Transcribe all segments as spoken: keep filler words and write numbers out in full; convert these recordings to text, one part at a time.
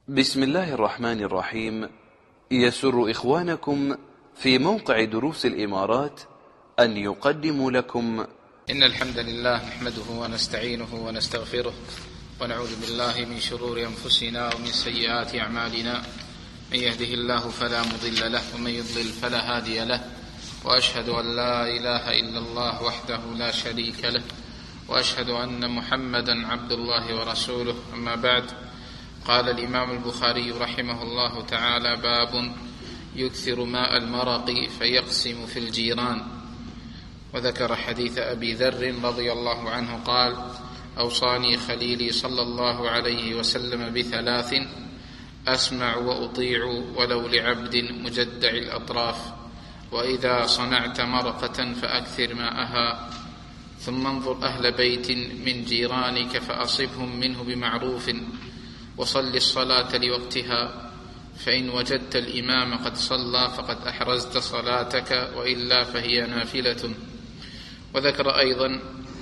بسم الله الرحمن الرحيم. يسر إخوانكم في موقع دروس الإمارات أن يقدموا لكم إن الحمد لله نحمده ونستعينه ونستغفره ونعوذ بالله من شرور أنفسنا ومن سيئات أعمالنا. من يهده الله فلا مضل له ومن يضلل فلا هادي له، وأشهد أن لا إله إلا الله وحده لا شريك له، وأشهد أن محمدا عبد الله ورسوله. أما بعد، قال الإمام البخاري رحمه الله تعالى: باب يكثر ماء المرق فيقسم في الجيران. وذكر حديث أبي ذر رضي الله عنه قال: أوصاني خليلي صلى الله عليه وسلم بثلاث: أسمع وأطيع ولو لعبد مجدع الأطراف، وإذا صنعت مرقة فأكثر ماءها، ثم انظر أهل بيت من جيرانك فأصبهم منه بمعروف، وصل الصلاة لوقتها، فإن وجدت الإمام قد صلى فقد أحرزت صلاتك، وإلا فهي نافلة. وذكر أيضا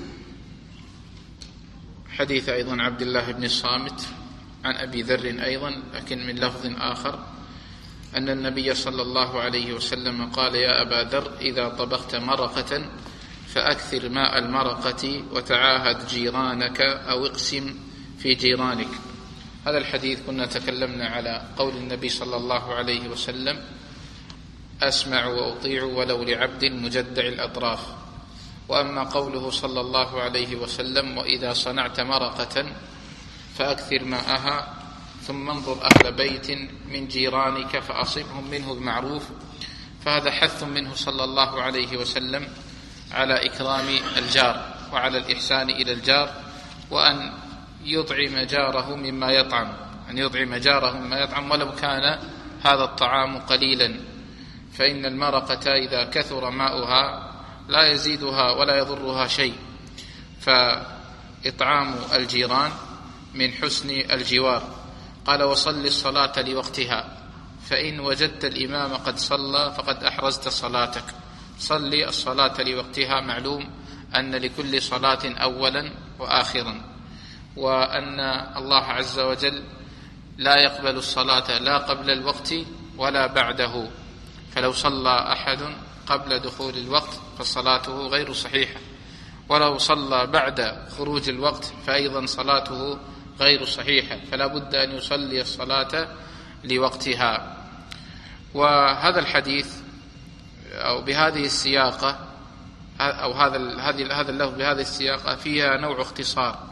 حديث أيضا عبد الله بن الصامت عن أبي ذر أيضا، لكن من لفظ آخر، أن النبي صلى الله عليه وسلم قال: يا أبا ذر، إذا طبخت مرقة فأكثر ماء المرقة وتعاهد جيرانك أو اقسم في جيرانك. هذا الحديث كنا تكلمنا على قول النبي صلى الله عليه وسلم: أسمع وأطيع ولو لعبد مجدع الأطراف. وأما قوله صلى الله عليه وسلم: وإذا صنعت مرقة فأكثر ماءها، ثم انظر أهل بيت من جيرانك فأصبهم منه بمعروف، فهذا حث منه صلى الله عليه وسلم على إكرام الجار وعلى الإحسان إلى الجار، وأن يطعم جاره مما يطعم، أن يطعم جاره مما يطعم ولو كان هذا الطعام قليلا، فإن المرقة إذا كثر ماؤها لا يزيدها ولا يضرها شيء. فإطعام الجيران من حسن الجوار. قال: وصل الصلاة لوقتها، فإن وجدت الإمام قد صلى فقد أحرزت صلاتك. صلي الصلاة لوقتها، معلوم أن لكل صلاة أولا وآخرا، وأن الله عز وجل لا يقبل الصلاة لا قبل الوقت ولا بعده، فلو صلى أحد قبل دخول الوقت فصلاته غير صحيحة، ولو صلى بعد خروج الوقت فأيضا صلاته غير صحيحة، فلا بد أن يصلي الصلاة لوقتها. وهذا الحديث أو بهذه السياقة أو هذا هذا اللفظ بهذه السياقة فيها نوع اختصار.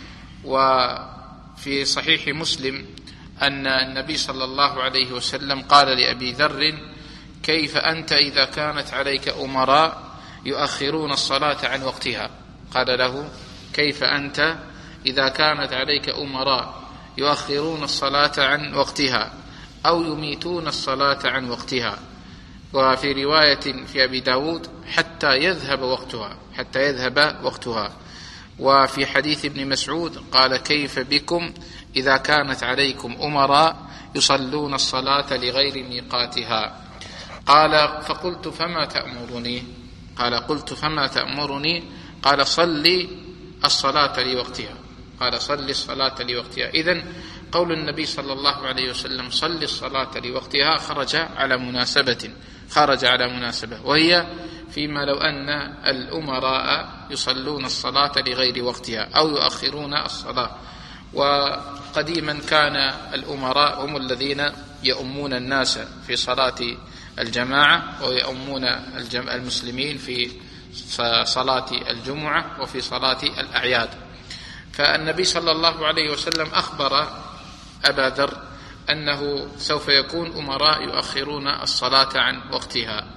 وفي صحيح مسلم أن النبي صلى الله عليه وسلم قال لأبي ذر: كيف أنت إذا كانت عليك أمراء يؤخرون الصلاة عن وقتها؟ قال له: كيف أنت إذا كانت عليك أمراء يؤخرون الصلاة عن وقتها أو يميتون الصلاة عن وقتها. وفي رواية في أبي داود: حتى يذهب وقتها، حتى يذهب وقتها. وفي حديث ابن مسعود قال: كيف بكم إذا كانت عليكم أمراء يصلون الصلاة لغير ميقاتها؟ قال: فقلت فما تأمرني؟ قال: قلت فما تأمرني؟ قال: صلي الصلاة لوقتها. قال: صلي الصلاة لوقتها. إذن قول النبي صلى الله عليه وسلم: صلي الصلاة لوقتها خرج على مناسبة، خرج على مناسبة، وهي فيما لو أن الأمراء يصلون الصلاة لغير وقتها أو يؤخرون الصلاة. وقديما كان الأمراء هم الذين يؤمون الناس في صلاة الجماعة، ويؤمون المسلمين في صلاة الجمعة وفي صلاة الأعياد. فالنبي صلى الله عليه وسلم أخبر أبا ذر أنه سوف يكون أمراء يؤخرون الصلاة عن وقتها.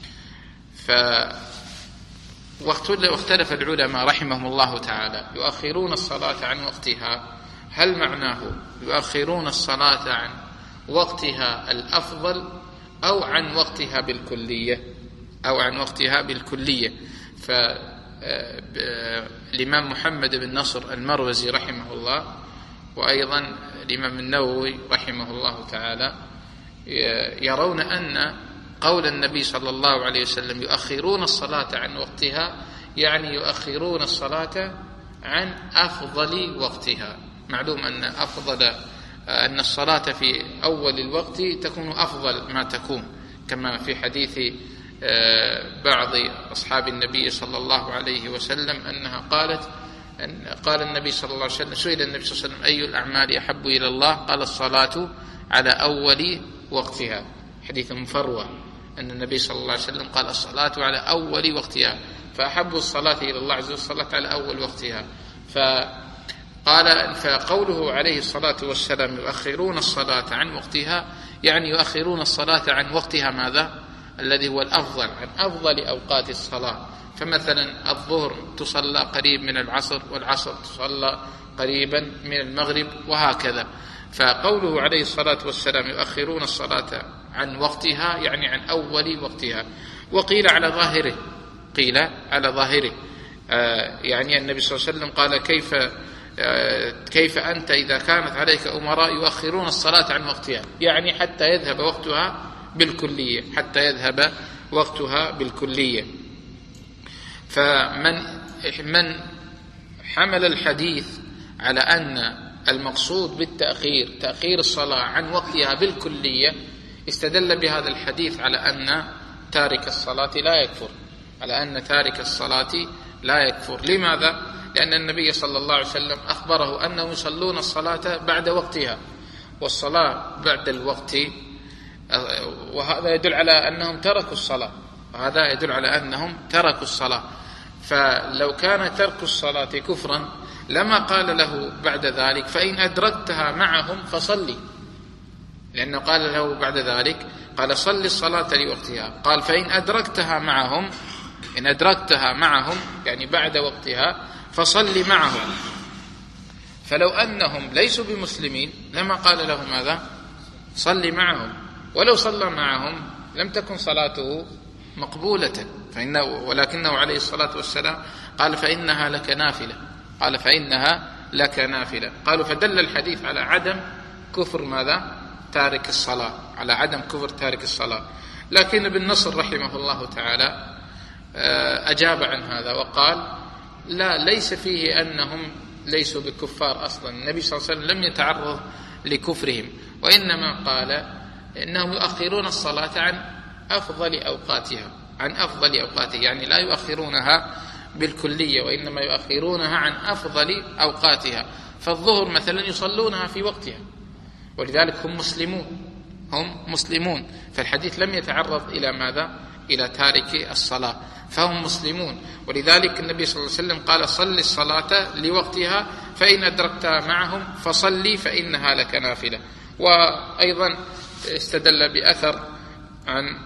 واختلف العلماء رحمهم الله تعالى: يؤخرون الصلاة عن وقتها، هل معناه يؤخرون الصلاة عن وقتها الأفضل أو عن وقتها بالكلية أو عن وقتها بالكلية؟ فالإمام محمد بن نصر المروزي رحمه الله، وأيضا الإمام النووي رحمه الله تعالى، يرون أن قول النبي صلى الله عليه وسلم يؤخرون الصلاة عن وقتها يعني يؤخرون الصلاة عن أفضل وقتها. معلوم أن أفضل أن الصلاة في أول الوقت تكون أفضل ما تكون، كما في حديث بعض أصحاب النبي صلى الله عليه وسلم أنها قالت أن قال النبي صلى الله عليه وسلم، سئل النبي صلى الله عليه وسلم أي الأعمال أحب إلى الله؟ قال الصلاة على أول وقتها. حديث مفروة أن النبي صلى الله عليه وسلم قال الصلاة على أول وقتها، فأحب الصلاة إلى الله عز وجل الصلاة على أول وقتها. فقال فقوله عليه الصلاة والسلام يؤخرون الصلاة عن وقتها، يعني يؤخرون الصلاة عن وقتها ماذا؟ الذي هو الأفضل، عن أفضل أوقات الصلاة. فمثلا الظهر تصلى قريب من العصر، والعصر تصلى قريبا من المغرب، وهكذا. فقوله عليه الصلاة والسلام يؤخرون الصلاة عن وقتها يعني عن أول وقتها. وقيل على ظاهره، قيل على ظاهره آه يعني النبي صلى الله عليه وسلم قال كيف آه كيف أنت إذا كانت عليك أمراء يؤخرون الصلاة عن وقتها، يعني حتى يذهب وقتها بالكلية، حتى يذهب وقتها بالكلية. فمن من حمل الحديث على أن المقصود بالتأخير تأخير الصلاة عن وقتها بالكلية، استدل بهذا الحديث على أن تارك الصلاة لا يكفر، على أن تارك الصلاة لا يكفر. لماذا؟ لأن النبي صلى الله عليه وسلم أخبره أنهم يصلون الصلاة بعد وقتها، والصلاة بعد الوقت، وهذا يدل على أنهم تركوا الصلاة، وهذا يدل على أنهم تركوا الصلاة. فلو كان ترك الصلاة كفرا لما قال له بعد ذلك فإن أدركتها معهم فصلي، لأنه قال له بعد ذلك قال صل الصلاة لوقتها، قال فإن أدركتها معهم، إن أدركتها معهم يعني بعد وقتها فصل معهم. فلو أنهم ليسوا بمسلمين لما قال له ماذا؟ صل معهم، ولو صلى معهم لم تكن صلاته مقبولة، فإنه ولكنه عليه الصلاة والسلام قال فإنها لك نافلة، قال فإنها لك نافلة. قالوا فدل الحديث على عدم كفر ماذا؟ تارك الصلاة، على عدم كفر تارك الصلاة. لكن ابن نصر رحمه الله تعالى أجاب عن هذا وقال لا، ليس فيه أنهم ليسوا بكفار أصلا، النبي صلى الله عليه وسلم لم يتعرض لكفرهم، وإنما قال إنهم يؤخرون الصلاة عن أفضل أوقاتها، عن أفضل أوقاتها، يعني لا يؤخرونها بالكلية، وإنما يؤخرونها عن أفضل أوقاتها. فالظهر مثلا يصلونها في وقتها، ولذلك هم مسلمون، هم مسلمون، فالحديث لم يتعرض إلى ماذا؟ إلى تارك الصلاة، فهم مسلمون. ولذلك النبي صلى الله عليه وسلم قال صل الصلاة لوقتها فإن أدركتها معهم فصلي فإنها لك نافلة. وأيضا استدل بأثر عن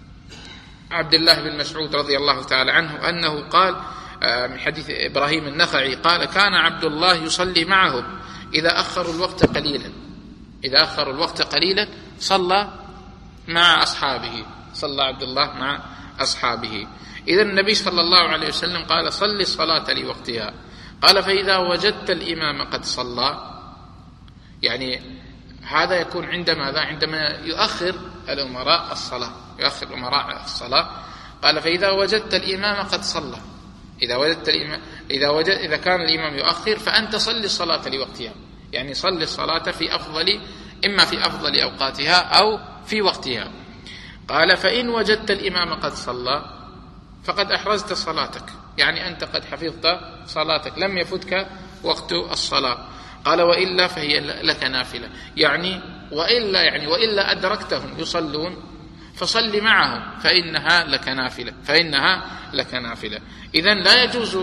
عبد الله بن مسعود رضي الله تعالى عنه أنه قال من حديث إبراهيم النخعي قال كان عبد الله يصلي معهم إذا أخروا الوقت قليلا، إذا أخروا الوقت قليلا صلى مع أصحابه، صلى عبد الله مع أصحابه. إذا النبي صلى الله عليه وسلم قال صل الصلاة لوقتها، قال فإذا وجدت الإمام قد صلى، يعني هذا يكون عند ماذا؟ عندما يؤخر الأمراء الصلاة، يؤخر الأمراء الصلاة. قال فإذا وجدت الإمام قد صلى، إذا وجدت الإمام إذا وجد إذا كان الإمام يؤخر فأنت صل الصلاة لوقتها، يعني صل الصلاة في أفضل، إما في أفضل أوقاتها أو في وقتها. قال فإن وجدت الإمام قد صلى فقد أحرزت صلاتك، يعني أنت قد حفظت صلاتك، لم يفتك وقت الصلاة. قال وإلا فهي لك نافلة، يعني وإلا يعني وإلا أدركتهم يصلون فصل معهم فإنها لك نافلة، فإنها لك نافلة. إذن لا يجوز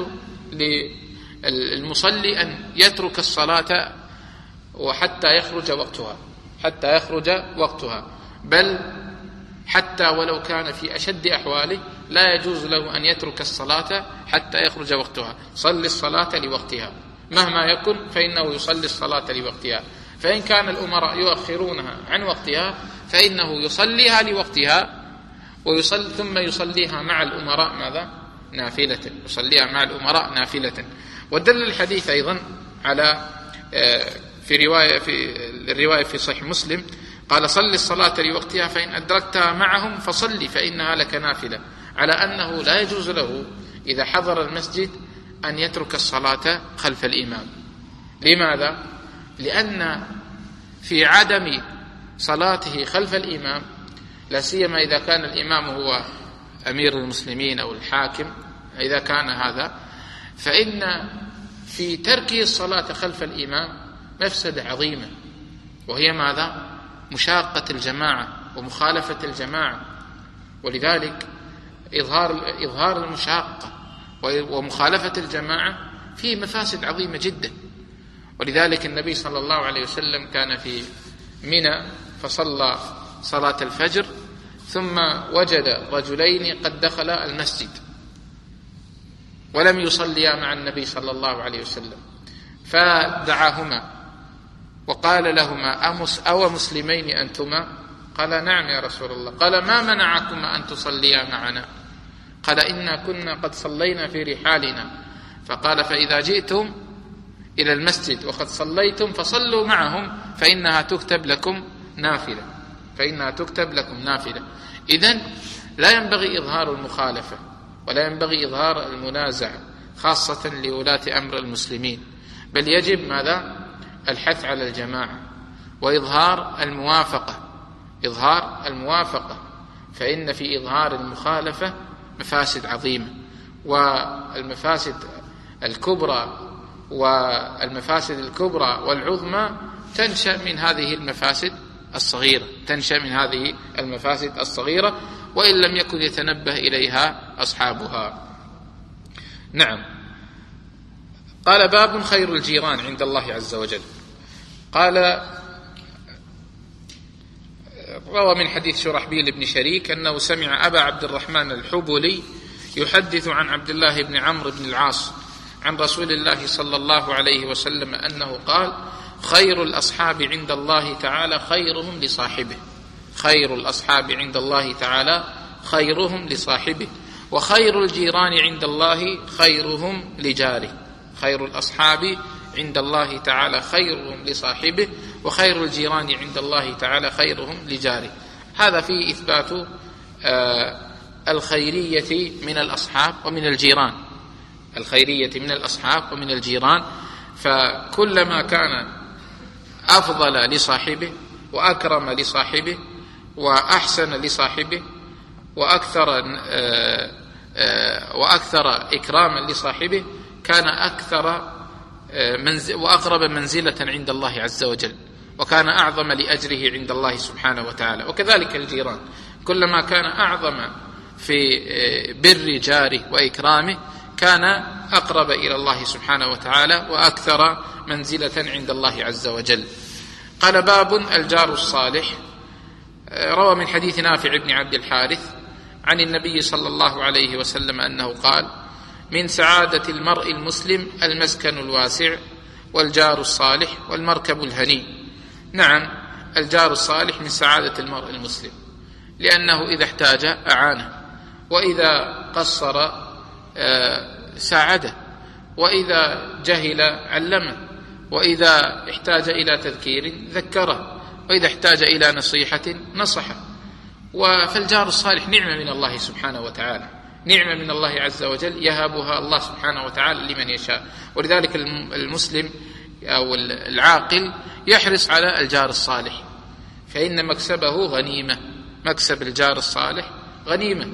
للمصلي أن يترك الصلاة وحتى يخرج وقتها، حتى يخرج وقتها، بل حتى ولو كان في أشد أحواله لا يجوز له أن يترك الصلاة حتى يخرج وقتها. صل الصلاة لوقتها مهما يكن، فإنه يصلي الصلاة لوقتها. فإن كان الأمراء يؤخرونها عن وقتها فإنه يصليها لوقتها ويصلي ثم يصليها مع الأمراء ماذا؟ نافلة، يصليها مع الأمراء نافلة. ودل الحديث أيضا على في رواية في الرواية في صحيح مسلم قال صل الصلاة لوقتها فإن أدركتها معهم فصلي فإنها لك نافلة، على أنه لا يجوز له إذا حضر المسجد أن يترك الصلاة خلف الإمام. لماذا؟ لأن في عدم صلاته خلف الإمام، لا سيما إذا كان الإمام هو أمير المسلمين أو الحاكم، إذا كان هذا، فإن في تركه الصلاة خلف الإمام مفسدة عظيمة، وهي ماذا؟ مشاقة الجماعة ومخالفة الجماعة. ولذلك إظهار إظهار المشاقة ومخالفة الجماعة فيه مفاسد عظيمة جدا. ولذلك النبي صلى الله عليه وسلم كان في منى فصلى صلاة الفجر، ثم وجد رجلين قد دخلا المسجد ولم يصليا مع النبي صلى الله عليه وسلم، فدعاهما وقال لهما: أمس أو مسلمين أنتما؟ قال: نعم يا رسول الله. قال: ما منعكما أن تصليا معنا؟ قال: إنا كنا قد صلينا في رحالنا. فقال: فإذا جئتم إلى المسجد وقد صليتم فصلوا معهم فإنها تكتب لكم نافلة فإنها تكتب لكم نافلة. إذن لا ينبغي إظهار المخالفة ولا ينبغي إظهار المنازعة، خاصة لولاة أمر المسلمين، بل يجب ماذا؟ الحث على الجماعة وإظهار الموافقة إظهار الموافقة فإن في إظهار المخالفة مفاسد عظيمة، والمفاسد الكبرى والمفاسد الكبرى والعظمى تنشأ من هذه المفاسد الصغيرة تنشأ من هذه المفاسد الصغيرة وإن لم يكن يتنبه إليها أصحابها. نعم. قال: باب خير الجيران عند الله عز وجل. قال: روى من حديث شرحبيل بن شريك أنه سمع أبا عبد الرحمن الحبلي يحدث عن عبد الله بن عمرو بن العاص عن رسول الله صلى الله عليه وسلم أنه قال: خير الأصحاب عند الله تعالى خيرهم لصاحبه خير الأصحاب عند الله تعالى خيرهم لصاحبه وخير الجيران عند الله خيرهم لجاره خير الأصحاب عند الله تعالى خيرهم لصاحبه وخير الجيران عند الله تعالى خيرهم لجاره. هذا فيه إثبات آه الخيرية من الأصحاب ومن الجيران الخيرية من الأصحاب ومن الجيران، فكلما كان أفضل لصاحبه وأكرم لصاحبه وأحسن لصاحبه وأكثر آه آه وأكثر إكراما لصاحبه كان أكثر منزل وأقرب منزلة عند الله عز وجل، وكان أعظم لأجره عند الله سبحانه وتعالى. وكذلك الجيران، كلما كان أعظم في بر جاره وإكرامه كان أقرب إلى الله سبحانه وتعالى وأكثر منزلة عند الله عز وجل. قال: باب الجار الصالح. روى من حديث نافع بن عبد الحارث عن النبي صلى الله عليه وسلم أنه قال: من سعادة المرء المسلم المسكن الواسع والجار الصالح والمركب الهني. نعم، الجار الصالح من سعادة المرء المسلم، لأنه إذا احتاج أعانه، وإذا قصر ساعده، وإذا جهل علمه، وإذا احتاج إلى تذكير ذكره، وإذا احتاج إلى نصيحة نصحه. فالجار الصالح نعمة من الله سبحانه وتعالى، نعمة من الله عز وجل يهبها الله سبحانه وتعالى لمن يشاء. ولذلك المسلم أو العاقل يحرص على الجار الصالح، فإن مكسبه غنيمة مكسب الجار الصالح غنيمة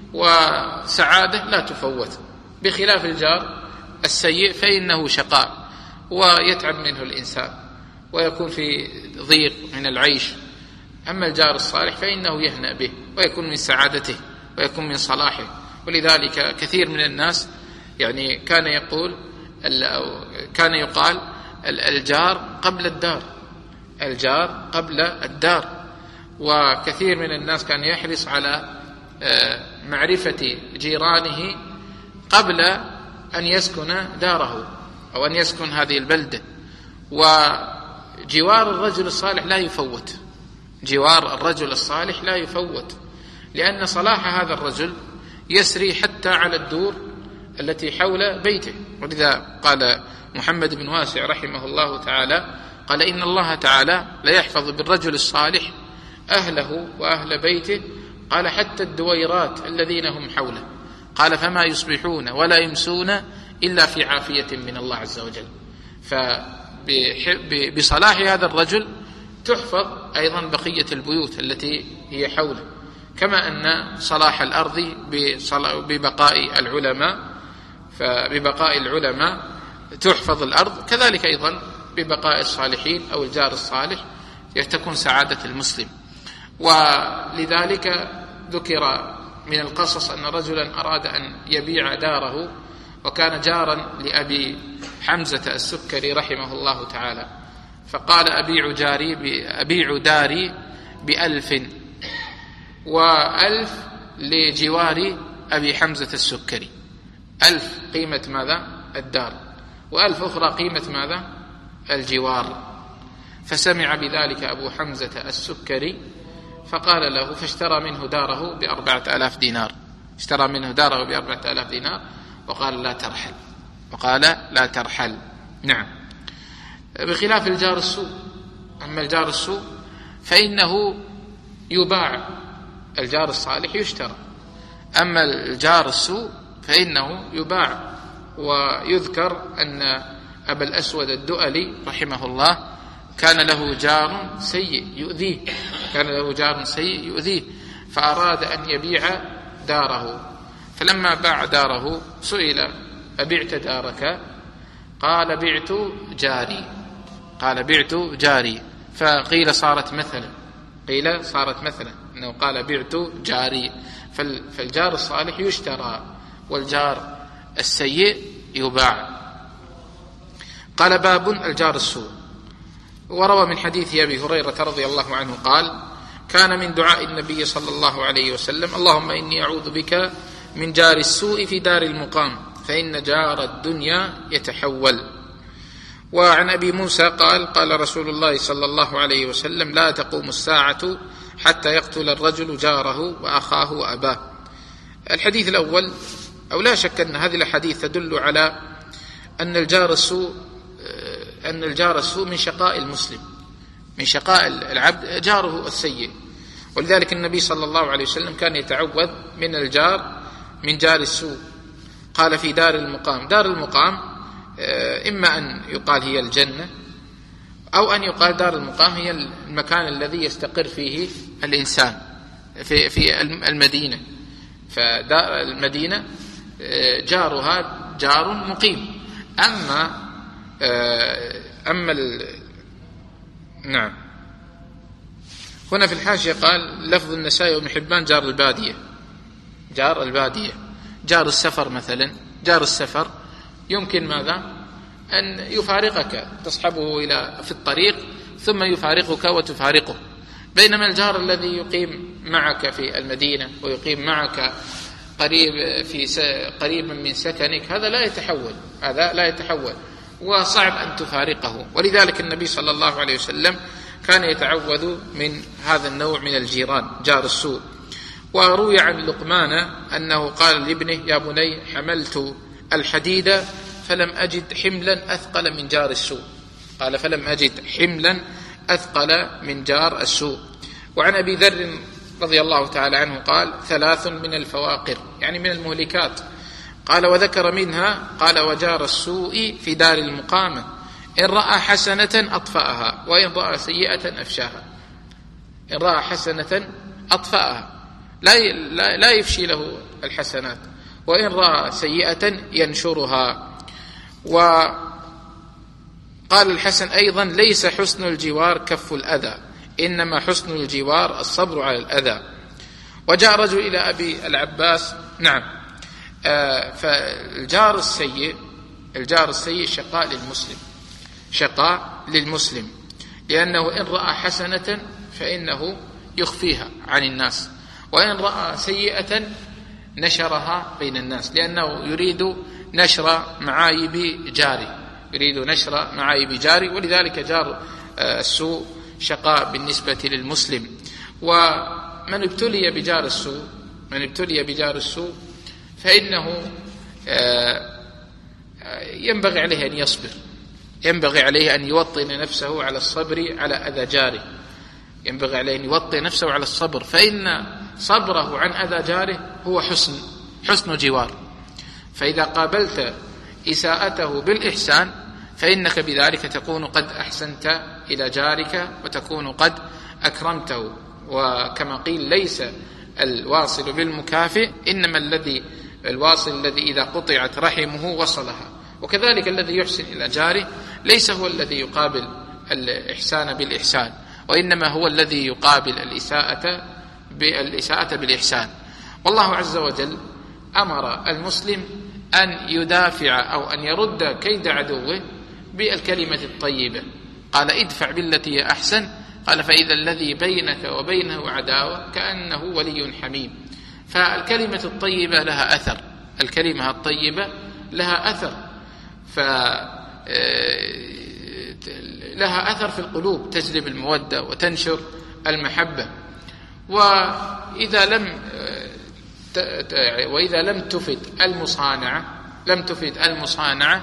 وسعادة لا تفوت، بخلاف الجار السيء فإنه شقاء ويتعب منه الإنسان ويكون في ضيق من العيش. أما الجار الصالح فإنه يهنأ به ويكون من سعادته ويكون من صلاحه. ولذلك كثير من الناس يعني كان يقول كان يقال الجار قبل الدار الجار قبل الدار وكثير من الناس كان يحرص على معرفة جيرانه قبل أن يسكن داره أو أن يسكن هذه البلدة. وجوار الرجل الصالح لا يفوت جوار الرجل الصالح لا يفوت لأن صلاح هذا الرجل يسري حتى على الدور التي حول بيته. ولذا قال محمد بن واسع رحمه الله تعالى قال: إن الله تعالى لا يحفظ بالرجل الصالح أهله وأهل بيته، قال حتى الدويرات الذين هم حوله، قال فما يصبحون ولا يمسون إلا في عافية من الله عز وجل. فبصلاح هذا الرجل تحفظ أيضا بقية البيوت التي هي حوله، كما أن صلاح الأرض ببقاء العلماء، فببقاء العلماء تحفظ الأرض، كذلك أيضا ببقاء الصالحين أو الجار الصالح تكون سعادة المسلم. ولذلك ذكر من القصص أن رجلا أراد أن يبيع داره، وكان جارا لأبي حمزة السكري رحمه الله تعالى، فقال أبيع جاري أبيع داري بألف، وألف لجوار أبي حمزة السكري، ألف قيمة ماذا؟ الدار، وألف أخرى قيمة ماذا؟ الجوار. فسمع بذلك أبو حمزة السكري فقال له، فاشترى منه داره بأربعة آلاف دينار، اشترى منه داره بأربعة آلاف دينار وقال لا ترحل، وقال لا ترحل. نعم. بخلاف الجار السوء، أما الجار السوء فإنه يباع، الجار الصالح يشترى، أما الجار السوء فإنه يباع. ويذكر أن أبا الأسود الدؤلي رحمه الله كان له جار سيء يؤذيه، كان له جار سيء يؤذيه فأراد أن يبيع داره، فلما باع داره سئل أبعت دارك؟ قال بعت جاري، قال بعت جاري، فقيل صارت مثلا، قيل صارت مثلا أنه قال بعت جاري. فالجار الصالح يشترى والجار السيء يباع. قال باب الجار السوء. وروى من حديث أبي هريرة رضي الله عنه قال كان من دعاء النبي صلى الله عليه وسلم اللهم إني أعوذ بك من جار السوء في دار المقام فإن جار الدنيا يتحول. وعن أبي موسى قال قال رسول الله صلى الله عليه وسلم لا تقوم الساعة حتى يقتل الرجل جاره وأخاه وأباه. الحديث الأول، أو لا شك أن هذه الحديث تدل على أن الجار السوء أن الجار السوء من شقاء المسلم، من شقاء العبد جاره السيء. ولذلك النبي صلى الله عليه وسلم كان يتعوذ من الجار من جار السوء. قال في دار المقام، دار المقام إما أن يقال هي الجنة أو أن يقال دار المقام هي المكان الذي يستقر فيه الإنسان في في المدينة. فدار المدينة جارها جار مقيم. أما أما ال... نعم. هنا في الحاشية قال لفظ النسائي وابن حبان جار البادية، جار البادية، جار السفر مثلا، جار السفر يمكن ماذا؟ أن يفارقك، تصحبه إلى في الطريق ثم يفارقك وتفارقه. بينما الجار الذي يقيم معك في المدينة ويقيم معك قريب في س... قريبا من سكنك هذا لا يتحول، هذا لا يتحول وصعب أن تفارقه. ولذلك النبي صلى الله عليه وسلم كان يتعوذ من هذا النوع من الجيران جار السوء. وروي عن لقمان أنه قال لابنه يا بني حملت الحديد فلم أجد حملا أثقل من جار السوء، قال فلم أجد حملا أثقل من جار السوء. وعن أبي ذر رضي الله تعالى عنه قال ثلاث من الفواقر، يعني من المهلكات. قال وذكر منها قال وجار السوء في دار المقامة إن رأى حسنة أطفأها وإن رأى سيئة أفشاها. إن رأى حسنة أطفأها، لا لا يفشي له الحسنات، وإن رأى سيئة ينشرها. وقال الحسن أيضا ليس حسن الجوار كف الأذى، إنما حسن الجوار الصبر على الأذى. وجاء رجل إلى أبي العباس، نعم، آه فالجار السيء، الجار السيء شقاء للمسلم، شقاء للمسلم، لأنه إن رأى حسنة فإنه يخفيها عن الناس، وإن رأى سيئة نشرها بين الناس، لأنه يريد نشر معايب جاري، يريد نشر معايب جاري. ولذلك جار السوء شقاء بالنسبة للمسلم. ومن ابتلي بجار السوء، من ابتلي بجار السوء فإنه ينبغي عليه أن يصبر، ينبغي عليه أن يوطن نفسه على الصبر على أذى جاره، ينبغي عليه أن يوطن نفسه على الصبر، فإن صبره عن أذى جاره هو حسن حسن جوار. فإذا قابلت إساءته بالإحسان فإنك بذلك تكون قد أحسنت إلى جارك وتكون قد أكرمته. وكما قيل ليس الواصل بالمكافئ، إنما الذي الواصل الذي إذا قطعت رحمه وصلها. وكذلك الذي يحسن إلى جاره ليس هو الذي يقابل الإحسان بالإحسان، وإنما هو الذي يقابل الإساءة بالإساءة بالإحسان. والله عز وجل أمر المسلم أن يدافع أو أن يرد كيد عدوه بالكلمة الطيبة. قال ادفع بالتي هي أحسن، قال فإذا الذي بينك وبينه عداوة كأنه ولي حميم. فالكلمة الطيبة لها أثر، الكلمة الطيبة لها أثر، فلها أثر في القلوب، تجلب المودة وتنشر المحبة. وإذا لم وإذا لم تفد المصانعة لم تفد المصانعة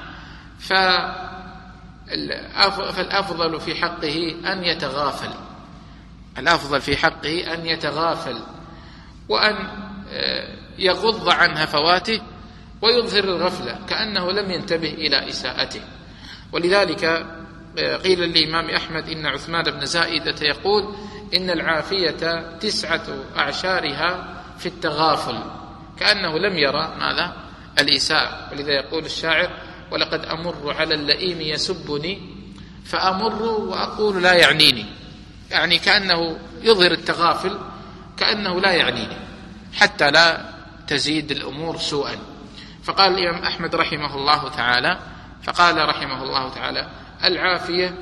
فالأفضل في حقه أن يتغافل الأفضل في حقه أن يتغافل وأن يغض عن هفواته ويظهر الغفلة كأنه لم ينتبه إلى إساءته. ولذلك قيل للإمام أحمد إن عثمان بن زائدة يقول إن العافية تسعة أعشارها في التغافل، كأنه لم يرى ماذا الإساءة. ولذا يقول الشاعر ولقد أمر على اللئيم يسبني فأمر وأقول لا يعنيني، يعني كأنه يظهر التغافل كأنه لا يعنيني حتى لا تزيد الأمور سوءا. فقال الإمام أحمد رحمه الله تعالى فقال رحمه الله تعالى العافية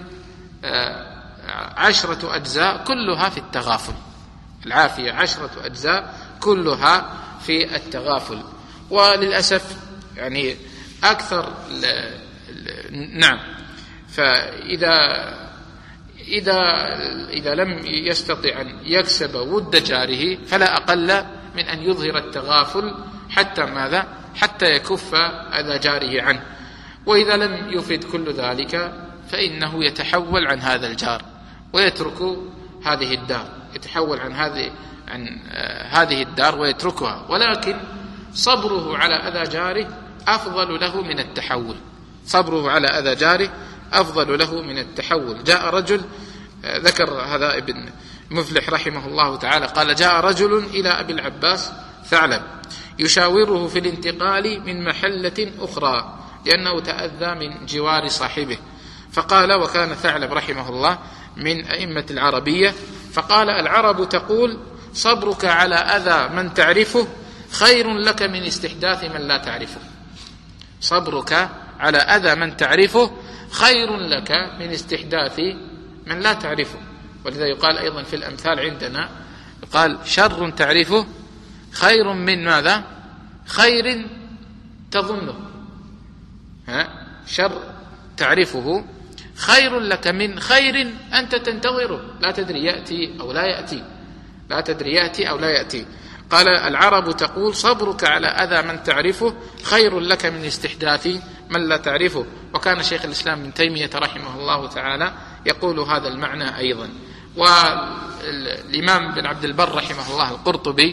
عشرة أجزاء كلها في التغافل العافية عشرة أجزاء كلها في التغافل. وللأسف يعني أكثر ل... ل... نعم فإذا إذا إذا لم يستطع أن يكسب ود جاره فلا أقل من أن يظهر التغافل حتى ماذا حتى يكف أذى جاره عنه. وإذا لم يفد كل ذلك فإنه يتحول عن هذا الجار ويترك هذه الدار يتحول عن هذه عن هذه الدار ويتركها. ولكن صبره على أذى جاره أفضل له من التحول صبره على أذى جاره أفضل له من التحول. جاء رجل ذكر هذا ابن مفلح رحمه الله تعالى قال جاء رجل إلى أبي العباس ثعلب يشاوره في الانتقال من محلة أخرى لأنه تأذى من جوار صاحبه. فقال وكان ثعلب رحمه الله من أئمة العربية فقال العرب تقول صبرك على أذى من تعرفه خير لك من استحداث من لا تعرفه صبرك على أذى من تعرفه خير لك من استحداث من لا تعرفه. ولذا يقال أيضا في الأمثال عندنا قال شر تعرفه خير من ماذا خير تظنه ها شر تعرفه خير لك من خير أنت تنتظره لا تدري يأتي أو لا يأتي لا تدري يأتي أو لا يأتي. قال العرب تقول صبرك على أذى من تعرفه خير لك من استحداث من لا تعرفه. وكان شيخ الإسلام ابن تيمية رحمه الله تعالى يقول هذا المعنى أيضا. والإمام بن عبد البر رحمه الله القرطبي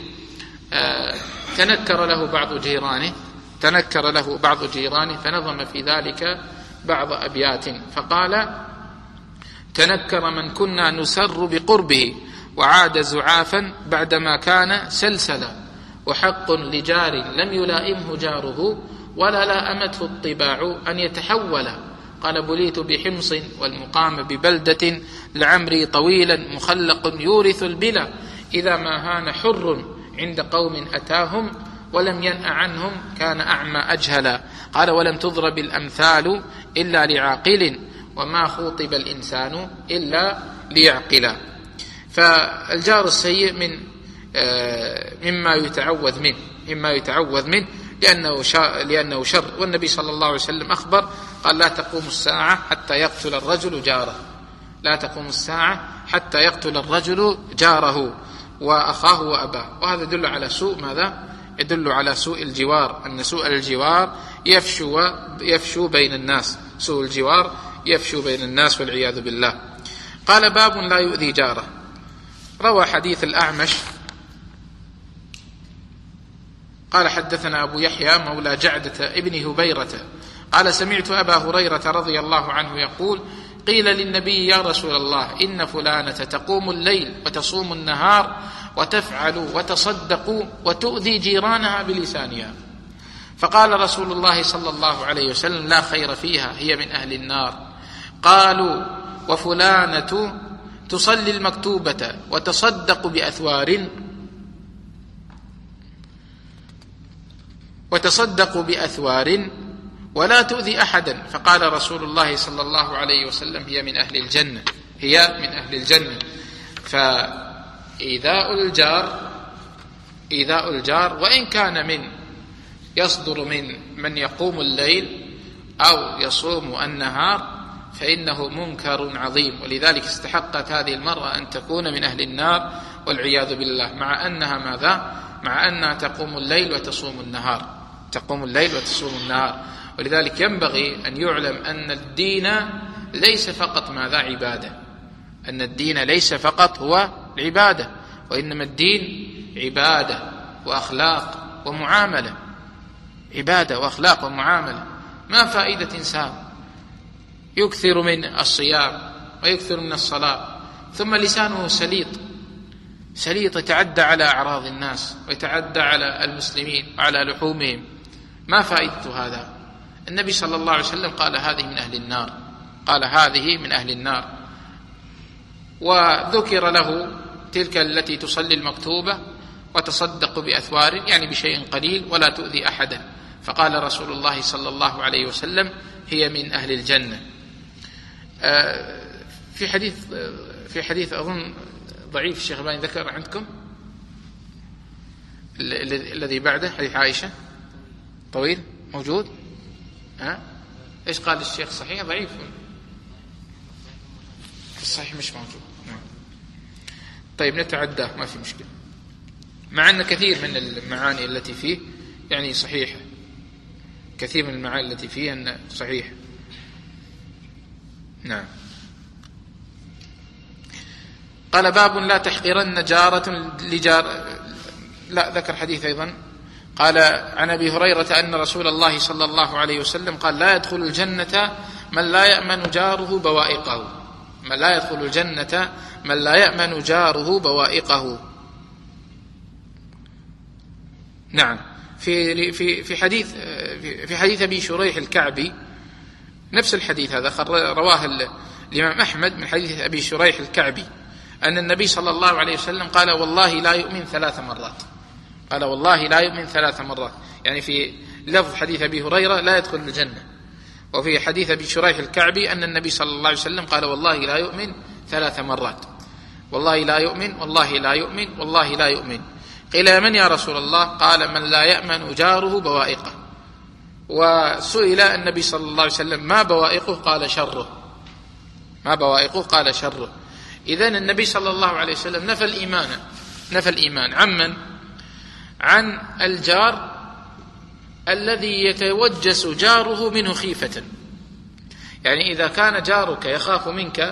تنكر له بعض جيرانه تنكر له بعض جيرانه فنظم في ذلك بعض أبيات فقال تنكر من كنا نسر بقربه وعاد زعافا بعدما كان سلسلا وحق لجار لم يلائمه جاره ولا لائمته الطباع أن يتحول. قال بليت بحمص والمقام ببلدة لعمري طويلا مخلق يورث البلا إذا ما هان حر عند قوم أتاهم ولم ينأ عنهم كان أعمى أجهلا. قال ولم تضرب الأمثال إلا لعاقل وما خوطب الإنسان إلا ليعقلا. فالجار السيء من مما يتعوذ منه مما يتعوذ منه لأنه لأنه شر. والنبي صلى الله عليه وسلم أخبر قال لا تقوم الساعة حتى يقتل الرجل جاره لا تقوم الساعة حتى يقتل الرجل جاره وأخاه وأباه. وهذا يدل على سوء ماذا يدل على سوء الجوار أن سوء الجوار يفشو يفشو بين الناس سوء الجوار يفشو بين الناس والعياذ بالله. قال باب لا يؤذي جاره. روى حديث الأعمش قال حدثنا أبو يحيى مولى جعدة ابن هبيرة قال سمعت أبا هريرة رضي الله عنه يقول قيل للنبي يا رسول الله إن فلانة تقوم الليل وتصوم النهار وتفعل وتصدق وتؤذي جيرانها بلسانها، فقال رسول الله صلى الله عليه وسلم لا خير فيها هي من أهل النار. قالوا وفلانة تصلي المكتوبة وتصدق بأثوار وتصدق بأثوار ولا تؤذي أحدا، فقال رسول الله صلى الله عليه وسلم هي من أهل الجنة، هي من أهل الجنة. فإيذاء الجار إيذاء الجار وإن كان من يصدر من من يقوم الليل أو يصوم النهار فإنه منكر عظيم، ولذلك استحقت هذه المرأة أن تكون من أهل النار والعياذ بالله، مع أنها ماذا؟ مع أنها تقوم الليل وتصوم النهار تقوم الليل وتصوم النهار. ولذلك ينبغي أن يعلم أن الدين ليس فقط ماذا؟ عبادة. أن الدين ليس فقط هو العبادة، وإنما الدين عبادة وأخلاق ومعاملة. عبادة وأخلاق ومعاملة. ما فائدة إنسان يكثر من الصيام ويكثر من الصلاة ثم لسانه سليط سليط يتعدى على أعراض الناس ويتعدى على المسلمين وعلى لحومهم؟ ما فائدة هذا؟ النبي صلى الله عليه وسلم قال هذه من أهل النار قال هذه من أهل النار وذكر له تلك التي تصلي المكتوبة وتصدق بأثوار، يعني بشيء قليل ولا تؤذي أحدا، فقال رسول الله صلى الله عليه وسلم هي من أهل الجنة. في حديث في حديث أظن ضعيف الشيخ الألباني ذكر عندكم الذي بعده، حديث عائشة طويل موجود؟ ها؟ إيش قال الشيخ؟ صحيح ضعيف؟ الصحيح مش موجود. طيب نتعداه ما في مشكلة، مع أن كثير من المعاني التي فيه يعني صحيحة، كثير من المعاني التي فيه أن صحيح. نعم. قال باب لا تحقرن جارة لجار. لا ذكر حديث أيضا، قال عن أبي هريرة أن رسول الله صلى الله عليه وسلم قال لا يدخل الجنة من لا يأمن جاره بوائقه من لا يدخل الجنة من لا يأمن جاره بوائقه. نعم. في في في حديث في حديث أبي شريح الكعبي نفس الحديث هذا رواه الإمام أحمد من حديث أبي شريح الكعبي أن النبي صلى الله عليه وسلم قال والله لا يؤمن ثلاث مرات قال والله لا يؤمن ثلاث مرات يعني في لفظ حديث أبي هريرة لا يدخل الجنة، وفي حديث أبي شريح الكعبي أن النبي صلى الله عليه وسلم قال والله لا يؤمن ثلاث مرات والله لا يؤمن والله لا يؤمن والله لا يؤمن. قيل من يا رسول الله؟ قال من لا يأمن جاره بوائقه. وسئل النبي صلى الله عليه وسلم ما بوائقه؟ قال شره. ما بوائقه؟ قال شره. إذن النبي صلى الله عليه وسلم نفى الإيمان نفى الإيمان عمن؟ عن الجار الذي يتوجس جاره منه خيفة، يعني إذا كان جارك يخاف منك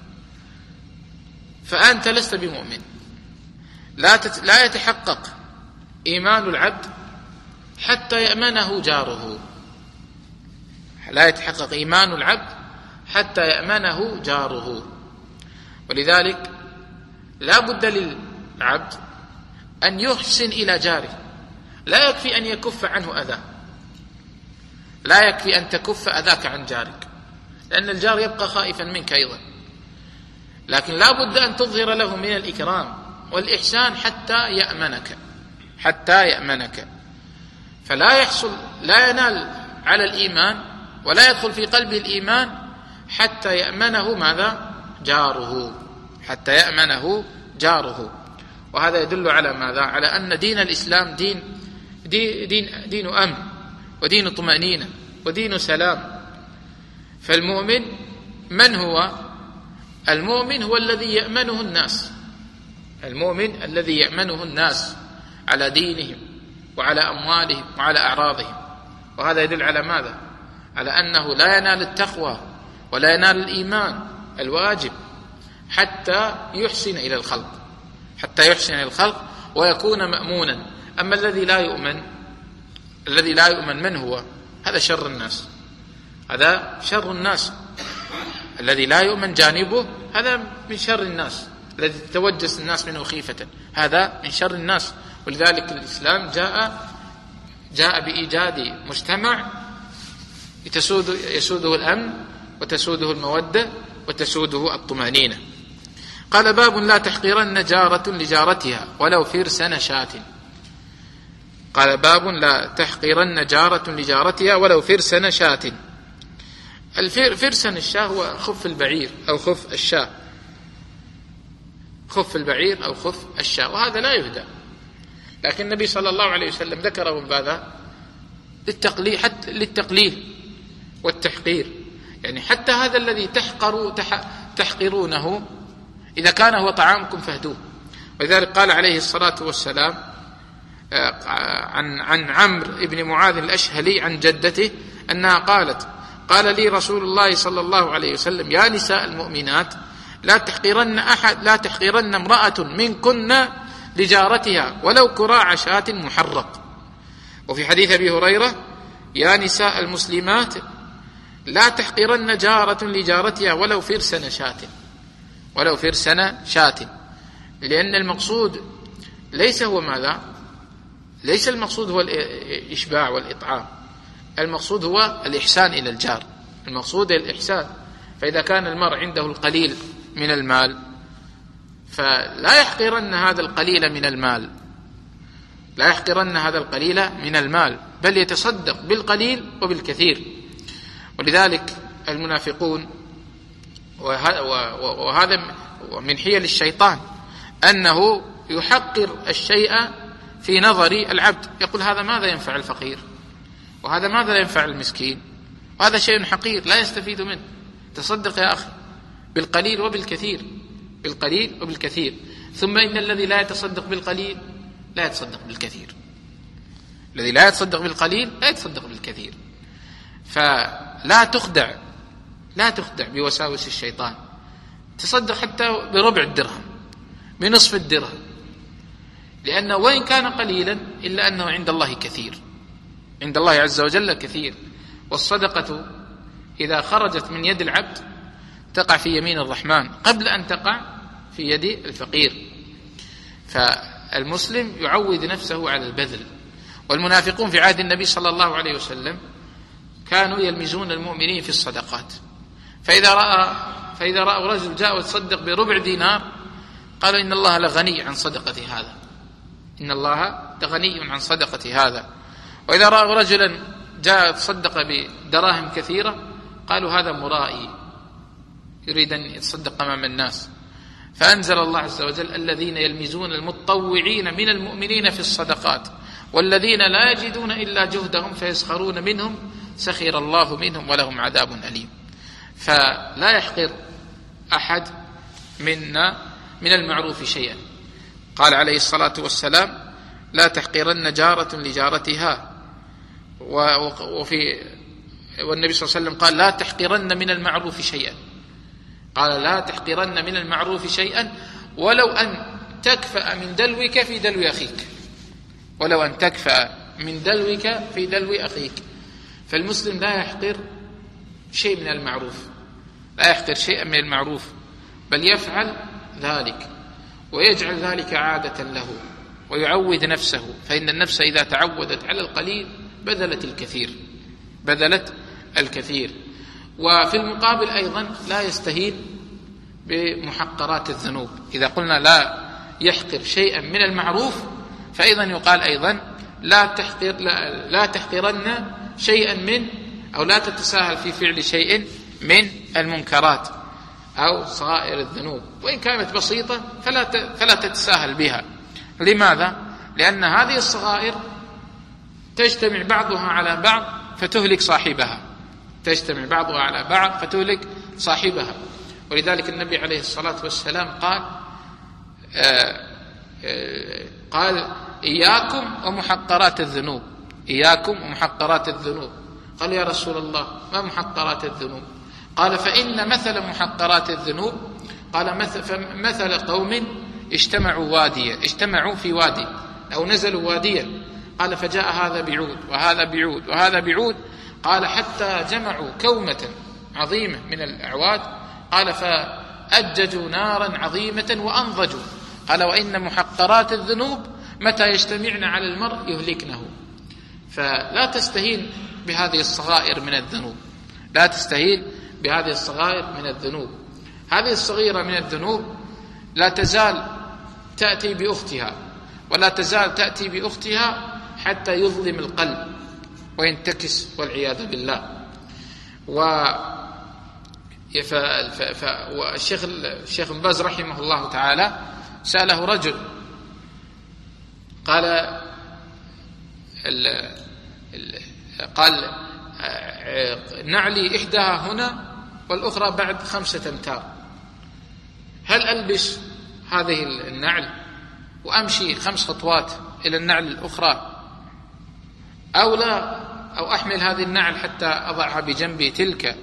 فأنت لست بمؤمن. لا تت... لا يتحقق إيمان العبد حتى يأمنه جاره. لا يتحقق إيمان العبد حتى يأمنه جاره. ولذلك لا بد للعبد أن يحسن إلى جاره. لا يكفي أن يكف عنه أذى، لا يكفي أن تكف أذاك عن جارك، لأن الجار يبقى خائفا منك أيضا، لكن لا بد أن تظهر له من الإكرام والإحسان حتى يأمنك حتى يأمنك فلا يحصل لا ينال على الإيمان ولا يدخل في قلبه الإيمان حتى يأمنه ماذا؟ جاره حتى يأمنه جاره. وهذا يدل على ماذا؟ على أن دين الإسلام دين دين دين, دين أمن ودين طمأنينة ودين سلام. فالمؤمن من هو؟ المؤمن هو الذي يأمنه الناس المؤمن الذي يأمنه الناس على دينهم وعلى أموالهم وعلى أعراضهم. وهذا يدل على ماذا؟ على أنه لا ينال التقوى ولا ينال الإيمان الواجب حتى يحسن إلى الخلق حتى يحسن إلى الخلق ويكون مأمونا. أما الذي لا يؤمن الذي لا يؤمن من هو؟ هذا شر الناس هذا شر الناس، الذي لا يؤمن جانبه هذا من شر الناس، الذي تتوجس الناس منه خيفة هذا من شر الناس. ولذلك الإسلام جاء جاء بإيجاد مجتمع يسود يسوده الأمن وتسوده المودة وتسوده الطمأنينة. قال: باب لا تحقرن جارة لجارتها ولو فرس نشاة. قال: باب لا تحقرن جارة لجارتها ولو فرس نشاة. الفرسن الشاة هو خف البعير أو خف الشاة، خف البعير أو خف الشاة، وهذا لا يهدى. لكن النبي صلى الله عليه وسلم ذكره ماذا؟ للتقليل، حتى للتقليل والتحقير، يعني حتى هذا الذي تحقروا تح تحقرونه إذا كان هو طعامكم فاهدوه. ولذلك قال عليه الصلاة والسلام عن عن عمرو بن معاذ الأشهلي عن جدته أنها قالت: قال لي رسول الله صلى الله عليه وسلم: يا نساء المؤمنات لا تحقرن أحد لا تحقرن امرأة منكن لجارتها ولو كراع شاة محرق. وفي حديث أبي هريرة: يا نساء المسلمات لا تحقرن جارة لجارتها ولو فرسن شاة ولو فرسن شاة. لأن المقصود ليس هو ماذا؟ ليس المقصود هو الإشباع والإطعام، المقصود هو الإحسان إلى الجار، المقصود الإحسان. فإذا كان المرء عنده القليل من المال فلا يحقرن هذا القليل من المال لا يحقرن هذا القليل من المال بل يتصدق بالقليل وبالكثير. ولذلك المنافقون، وهذا من حيل الشيطان، أنه يحقر الشيء في نظر العبد، يقول: هذا ماذا ينفع الفقير، وهذا ماذا ينفع المسكين، وهذا شيء حقير لا يستفيد منه. تصدق يا أخي بالقليل وبالكثير، بالقليل وبالكثير. ثم إن الذي لا يتصدق بالقليل لا يتصدق بالكثير، الذي لا يتصدق بالقليل لا يتصدق بالكثير. فلا تخدع لا تخدع بوساوس الشيطان. تصدق حتى بربع الدرهم، بنصف الدرهم، لأنه وإن كان قليلا إلا أنه عند الله كثير، عند الله عز وجل كثير. والصدقة إذا خرجت من يد العبد تقع في يمين الرحمن قبل أن تقع في يد الفقير. فالمسلم يعود نفسه على البذل. والمنافقون في عهد النبي صلى الله عليه وسلم كانوا يلمزون المؤمنين في الصدقات، فإذا رأى فإذا رأى رجل جاء وتصدق بربع دينار قالوا: إن الله لغني عن صدقة هذا إن الله لغني عن صدقة هذا. وإذا رأوا رجلا جاء تصدق بدراهم كثيرة قالوا: هذا مرائي يريد أن يتصدق أمام الناس. فأنزل الله عز وجل: الذين يلمزون المتطوعين من المؤمنين في الصدقات والذين لا يجدون إلا جهدهم فيسخرون منهم سخر الله منهم ولهم عذاب أليم. فلا يحقر أحد منا من المعروف شيئا. قال عليه الصلاة والسلام: لا تحقرن جارة لجارتها. وفي والنبي صلى الله عليه وسلم قال: لا تحقرن من المعروف شيئا. قال: لا تحقرن من المعروف شيئا ولو أن تكفأ من دلوك في دلو أخيك ولو أن تكفأ من دلوك في دلو أخيك. فالمسلم لا يحقر شيء من المعروف، لا يحقر شيئا من المعروف، بل يفعل ذلك ويجعل ذلك عادة له ويعود نفسه. فإن النفس إذا تعودت على القليل بذلت الكثير بذلت الكثير. وفي المقابل أيضا لا يستهين بمحقرات الذنوب. إذا قلنا لا يحقر شيئا من المعروف فأيضا يقال أيضا لا تحقر لا, لا تحقرن شيئا من أو لا تتساهل في فعل شيء من المنكرات أو صغائر الذنوب، وإن كانت بسيطة فلا فلا تتساهل بها. لماذا؟ لأن هذه الصغائر تجتمع بعضها على بعض فتهلك صاحبها تجتمع بعضها على بعض فتهلك صاحبها. ولذلك النبي عليه الصلاة والسلام قال آآ آآ قال: إياكم ومحقرات الذنوب إياكم ومحقرات الذنوب. قال: يا رسول الله ما محقرات الذنوب؟ قال: فإن مثل محقرات الذنوب قال مثل, مثل قوم اجتمعوا واديا اجتمعوا في وادي أو نزلوا واديا. قال: فجاء هذا بعود وهذا بعود وهذا بعود قال حتى جمعوا كومة عظيمة من الأعواد، قال فأججوا نارا عظيمة وأنضجوا، قال وإن محقرات الذنوب متى يجتمعن على المرء يهلكنه. فلا تستهين بهذه الصغائر من الذنوب، لا تستهين بهذه الصغائر من الذنوب. هذه الصغيرة من الذنوب لا تزال تأتي بأختها، ولا تزال تأتي بأختها حتى يظلم القلب وينتكس والعياذ بالله. و والشيخ الشيخ ابن باز رحمه الله تعالى سأله رجل قال ال ال قال نعلي إحداها هنا والأخرى بعد خمسة أمتار، هل ألبس هذه النعل وأمشي خمس خطوات إلى النعل الأخرى أو لا، أو أحمل هذه النعل حتى أضعها بجنبي تلك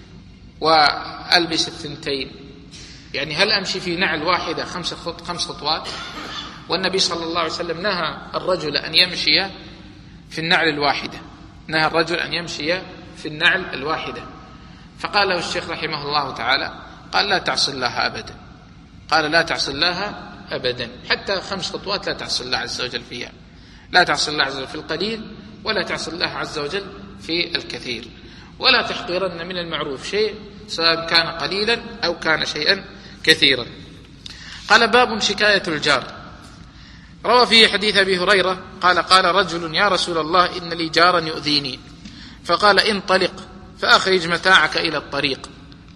وألبس الثنتين؟ يعني هل أمشي في نعل واحدة خمس خمس خطوات؟ والنبي صلى الله عليه وسلم نهى الرجل أن يمشي في النعل الواحدة، نهى الرجل أن يمشي في النعل الواحدة. فقال له الشيخ رحمه الله تعالى قال لا تعصي الله أبدا، قال لا تعصي الله أبدا، حتى خمس خطوات لا تعصي الله عز وجل فيها، لا تعصي الله عز وجل في القليل ولا تعصي الله عز وجل في الكثير، ولا تحقرن من المعروف شيء سواء كان قليلا أو كان شيئا كثيرا. قال باب شكاية الجار. روى فيه حديث أبي هريرة قال قال رجل يا رسول الله إن لي جارا يؤذيني، فقال انطلق فأخرج متاعك إلى الطريق.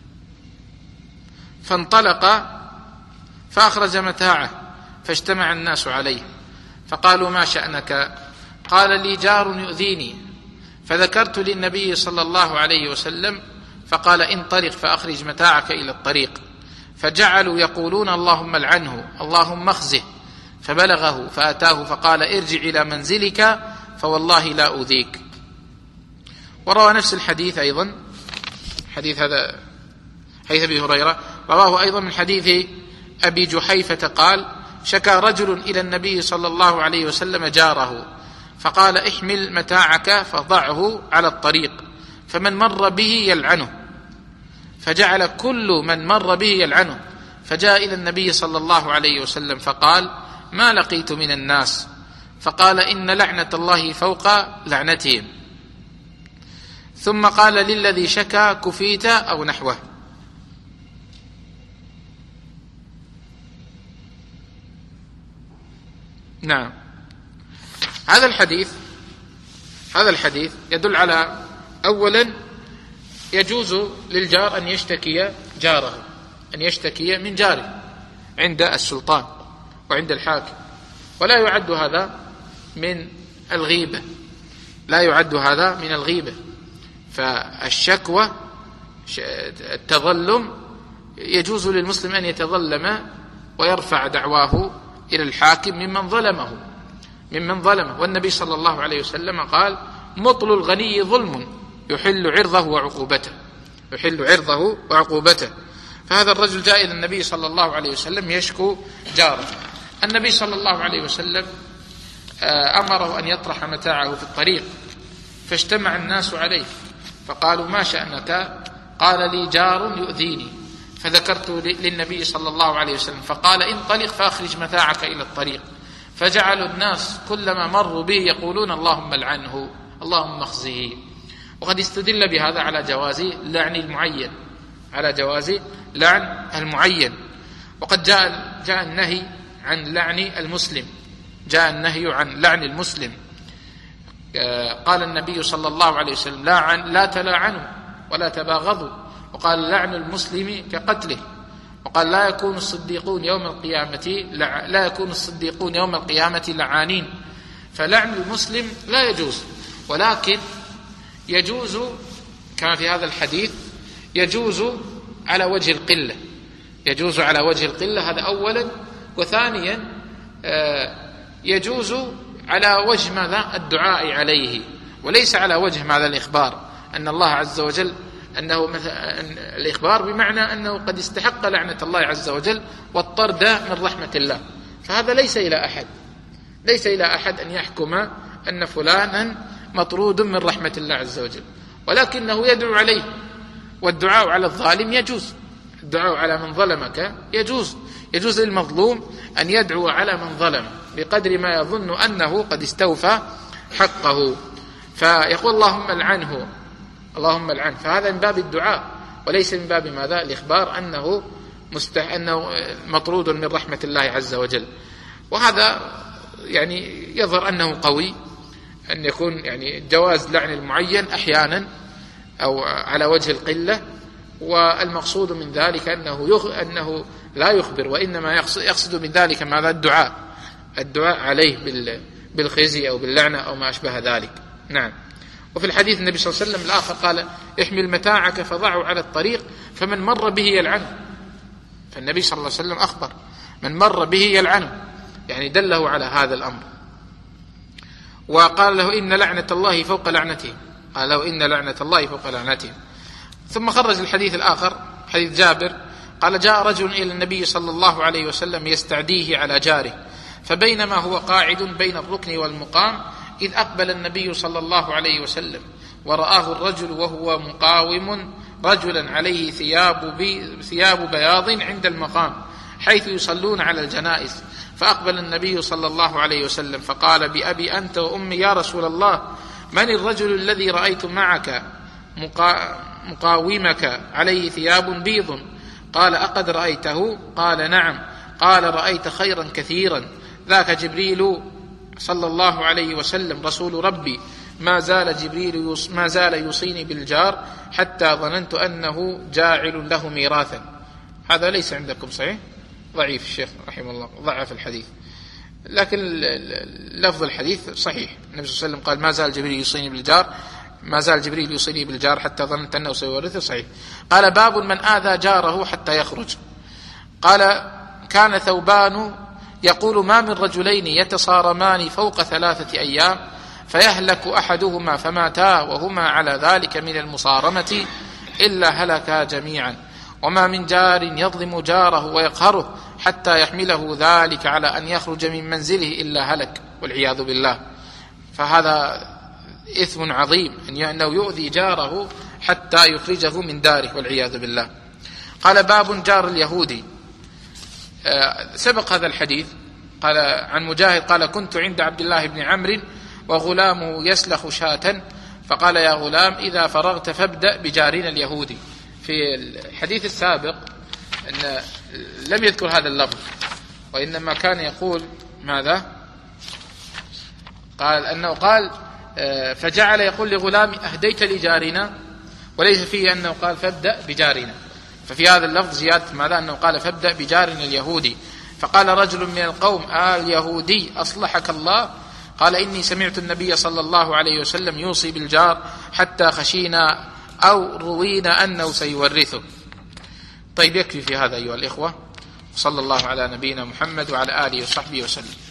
فانطلق فأخرج متاعه فاجتمع الناس عليه فقالوا ما شأنك؟ قال لي جار يؤذيني، فذكرت للنبي صلى الله عليه وسلم فقال انطلق فأخرج متاعك إلى الطريق، فجعلوا يقولون اللهم العنه اللهم اخزه، فبلغه فأتاه فقال ارجع إلى منزلك فوالله لا أؤذيك. وروى نفس الحديث أيضا، حديث هذا حديث أبي هريرة، رواه أيضا من حديث أبي جحيفة قال شكى رجل إلى النبي صلى الله عليه وسلم جاره فقال احمل متاعك فضعه على الطريق، فمن مر به يلعنه، فجعل كل من مر به يلعنه، فجاء إلى النبي صلى الله عليه وسلم فقال ما لقيت من الناس؟ فقال إن لعنة الله فوق لعنتهم، ثم قال للذي شكى كفيت أو نحوه. نعم، هذا الحديث هذا الحديث يدل على أولا يجوز للجار أن يشتكي جاره، أن يشتكي من جاره عند السلطان وعند الحاكم، ولا يعد هذا من الغيبة، لا يعد هذا من الغيبة. فالشكوى التظلم يجوز للمسلم أن يتظلم ويرفع دعواه إلى الحاكم ممن ظلمه ممن ظلمه والنبي صلى الله عليه وسلم قال مطل الغني ظلم يحل عرضه وعقوبته يحل عرضه وعقوبته. فهذا الرجل جاء إلى النبي صلى الله عليه وسلم يشكو جاره، النبي صلى الله عليه وسلم أمره أن يطرح متاعه في الطريق، فاجتمع الناس عليه فقالوا ما شأنك؟ قال لي جار يؤذيني، فذكرت للنبي صلى الله عليه وسلم فقال انطلق فأخرج متاعك إلى الطريق، فجعلوا الناس كلما مروا به يقولون اللهم العنه اللهم اخزه. وقد استدل بهذا على جواز لعن المعين، على جواز لعن المعين. وقد جاء جاء النهي عن لعن المسلم، جاء النهي عن لعن المسلم. قال النبي صلى الله عليه وسلم لا عن لا تلاعنوا ولا تباغضوا، وقال لعن المسلم كقتله، وقال لا يكون الصديقون يوم القيامة لا يكون الصديقون يوم القيامة لعانين. فلعن المسلم لا يجوز، ولكن يجوز كما في هذا الحديث يجوز على وجه القلة، يجوز على وجه القلة، هذا أولا. وثانيا يجوز على وجه ماذا؟ الدعاء عليه، وليس على وجه ماذا؟ الإخبار أن الله عز وجل أنه مثلا الإخبار بمعنى أنه قد استحق لعنة الله عز وجل والطرد من رحمة الله. فهذا ليس إلى أحد ليس إلى أحد أن يحكم أن فلانا مطرود من رحمة الله عز وجل، ولكنه يدعو عليه، والدعاء على الظالم يجوز، الدعاء على من ظلمك يجوز، يجوز للمظلوم أن يدعو على من ظلم بقدر ما يظن أنه قد استوفى حقه، فيقول اللهم العنه اللهم العنه، فهذا من باب الدعاء وليس من باب ماذا؟ الإخبار أنه مستح أنه مطرود من رحمة الله عز وجل. وهذا يعني يظهر أنه قوي، أن يكون يعني جواز لعن المعين أحيانا أو على وجه القلة، والمقصود من ذلك أنه يخ... أنه لا يخبر، وإنما يقصد, يقصد من ذلك ماذا؟ الدعاء الدعاء عليه بال... بالخزي أو باللعنة أو ما أشبه ذلك. نعم. وفي الحديث النبي صلى الله عليه وسلم الآخر قال احمل متاعك فضعه على الطريق فمن مر به يلعنه، فالنبي صلى الله عليه وسلم أخبر من مر به يلعنه، يعني دله على هذا الأمر. وقال له إن لعنة الله فوق لعنتهم، قال له إن لعنة الله فوق لعنتهم. ثم خرج الحديث الآخر حديث جابر قال جاء رجل إلى النبي صلى الله عليه وسلم يستعديه على جاره، فبينما هو قاعد بين الركن والمقام إذ أقبل النبي صلى الله عليه وسلم ورآه الرجل وهو مقاوم رجلا عليه ثياب, بي ثياب بياض عند المقام حيث يصلون على الجنائز، فأقبل النبي صلى الله عليه وسلم فقال بأبي أنت وأمي يا رسول الله من الرجل الذي رأيت معك مقاومك عليه ثياب بيض؟ قال أقد رأيته؟ قال نعم. قال رأيت خيرا كثيرا، ذاك جبريل صلى الله عليه وسلم رسول ربي، ما زال جبريل ما زال يوصيني بالجار حتى ظننت أنه جاعل له ميراثا. هذا ليس عندكم صحيح، ضعيف الشيخ رحمه الله ضعف الحديث، لكن لفظ الحديث صحيح. النبي صلى الله عليه وسلم قال ما زال جبريل يوصيني بالجار ما زال جبريل يوصيني بالجار حتى ظننت أنه سيورثه، صحيح. قال باب من آذى جاره حتى يخرج. قال كان ثوبان يقول ما من رجلين يتصارمان فوق ثلاثة أيام فيهلك أحدهما فماتا وهما على ذلك من المصارمة إلا هلكا جميعا، وما من جار يظلم جاره ويقهره حتى يحمله ذلك على أن يخرج من منزله إلا هلك والعياذ بالله. فهذا إثم عظيم أنه يؤذي جاره حتى يخرجه من داره والعياذ بالله. قال باب جار اليهودي. سبق هذا الحديث، قال عن مجاهد قال كنت عند عبد الله بن عمرو وغلامه يسلخ شاة فقال يا غلام إذا فرغت فابدأ بجارنا اليهودي. في الحديث السابق أن لم يذكر هذا اللفظ، وإنما كان يقول ماذا؟ قال أنه قال فجعل يقول لغلام أهديت لجارنا، وليس فيه أنه قال فابدأ بجارنا. ففي هذا اللفظ زيادة ماذا؟ أنه قال فابدأ بجارنا اليهودي. فقال رجل من القوم آه اليهودي أصلحك الله؟ قال إني سمعت النبي صلى الله عليه وسلم يوصي بالجار حتى خشينا أو روينا أنه سيورثه. طيب يكفي في هذا أيها الإخوة، صلى الله على نبينا محمد وعلى آله وصحبه وسلم.